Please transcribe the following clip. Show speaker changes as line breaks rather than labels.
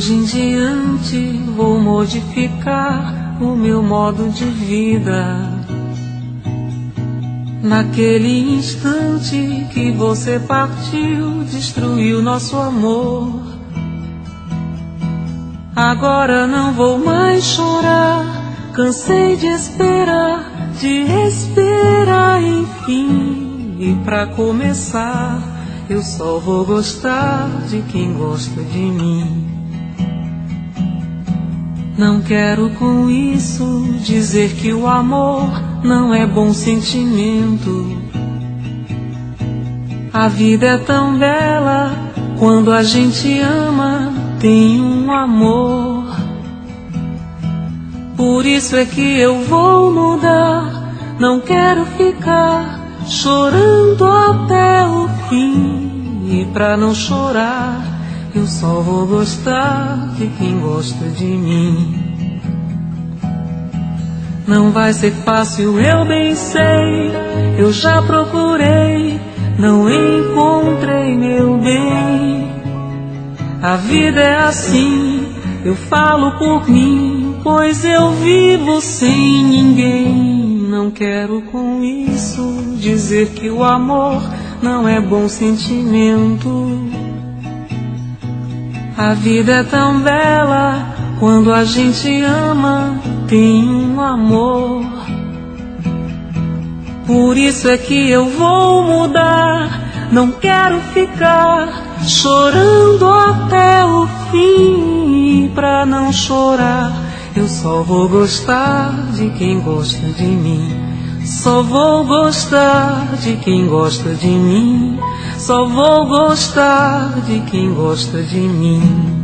hoje em diante vou modificar o meu modo de vida. Naquele instante que você partiu, destruiu nosso amor. Agora não vou mais chorar, cansei de esperar enfim. E pra começar, eu só vou gostar de quem gosta de mim. Não quero com isso dizer que o amor não é bom sentimento. A vida é tão bela quando a gente ama, tem um amor. Por isso é que eu vou mudar, não quero ficar chorando até o fim. E pra não chorar, eu só vou gostar de quem gosta de mim. Não vai ser fácil, eu bem sei, eu já procurei, não encontrei meu bem. A vida é assim, eu falo por mim, pois eu vivo sem ninguém. Não quero com isso dizer que o amor não é bom sentimento. A vida é tão bela quando a gente ama, tem um amor. Por isso é que eu vou mudar, não quero ficar chorando até o fim. E pra não chorar, eu só vou gostar de quem gosta de mim. Só vou gostar de quem gosta de mim. Só vou gostar de quem gosta de mim.